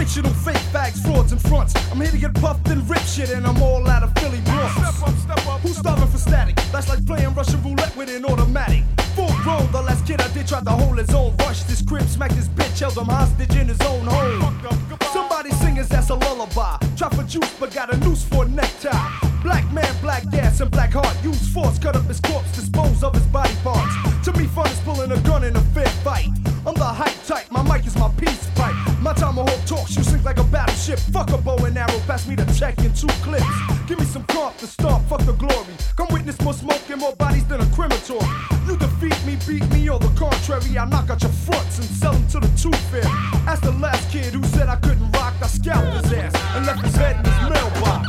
Fictional fake facts, frauds and fronts. I'm here to get puffed and rip shit, and I'm all out of Philly blunts. Step up. Who's starving for static? That's like playing Russian roulette with an automatic. Full grown, the last kid I did tried to hold his own. Rushed his crib, smacked his bitch, held him hostage in his own home. Somebody sing his ass a lullaby. Try for juice, but got a noose for a necktie. Black man, black gas, and black heart. Use force, cut up his corpse, dispose of his body parts. To me, fun is pulling a gun in a fair fight. I'm the hype type, my mic is my peace pipe. My tomahawk talks, you sink like a battleship. Fuck a bow and arrow, pass me the check in 2 clips. Give me some comp to start, fuck the glory. Come witness more smoke and more bodies than a crematory. You defeat me, beat me, or the contrary. I knock out your fronts and sell them to the tooth fairy. Ask the last kid who said I couldn't rock. I scalped his ass and left his head in his mailbox.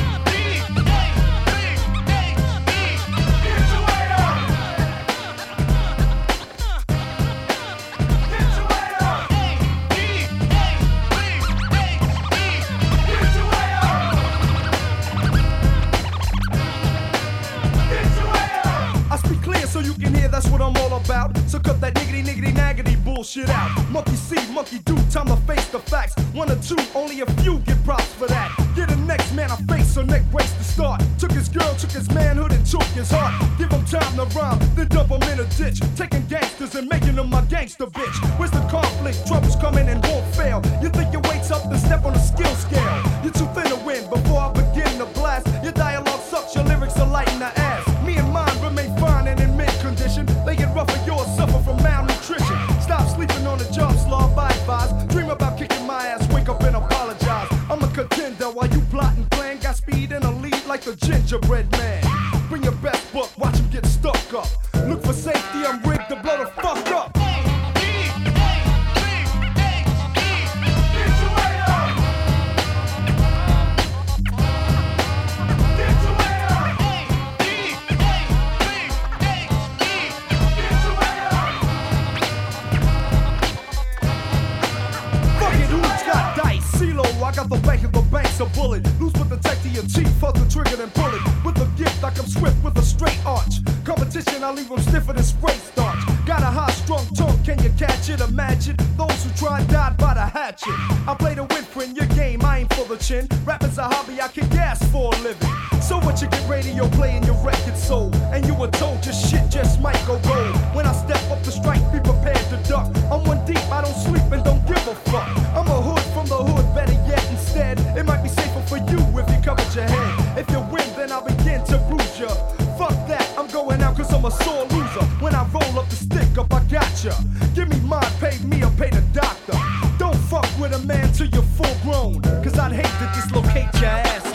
So you can hear that's what I'm all about. So cut that niggity bullshit out. Monkey see, monkey do, time to face the facts. 1 or 2, only a few get props for that. Get the next man I face, so neck brace to start. Took his girl, took his manhood and took his heart. Give him time to rhyme, then dump him in a ditch. Taking gangsters and making them my gangster bitch. Where's the conflict? Trouble's coming and won't fail. You think your weight's up, then step on the skill scale. You're too thin to win before I begin to blast. Your dialogue sucks, your lyrics are light in the ass. Me and mine remain fine and in condition. They get rougher, yours suffer from malnutrition. Stop sleeping on the job, slob, I advise. Dream about kicking my ass, wake up and apologize. I'm a contender while you plot and plan. Got speed and a lead like the gingerbread man. Bring your best book, watch him get stuck up. Look for safety, I'm rigged to blow the fuck up. I got the bank of the bank's a bullet. Loose with the tech to your teeth, fuck the trigger then pull it. With a gift, I come swift with a straight arch. Competition, I leave them stiffer than spray starch. Got a high strong tongue, can you catch it? Imagine those who tried died by the hatchet. I play to win, friend, your game, I ain't for the chin. Rapping's a hobby, I kick ass for a living. So what you get radio playing your record sold. And you were told your shit just might go gold. When I step up the strike, be prepared to duck. I'm 1 deep, I don't sleep and don't give a fuck. I'm a hood from the hood, better yet instead. It might be safer for you if you covered your head. If you win, then I'll begin to bruise ya. Fuck that, I'm going out cause I'm a sore loser. When I roll up the stick up, I gotcha. Give me mine, pay me or pay the doctor. Don't fuck with a man till you're full grown, cause I'd hate to dislocate your ass.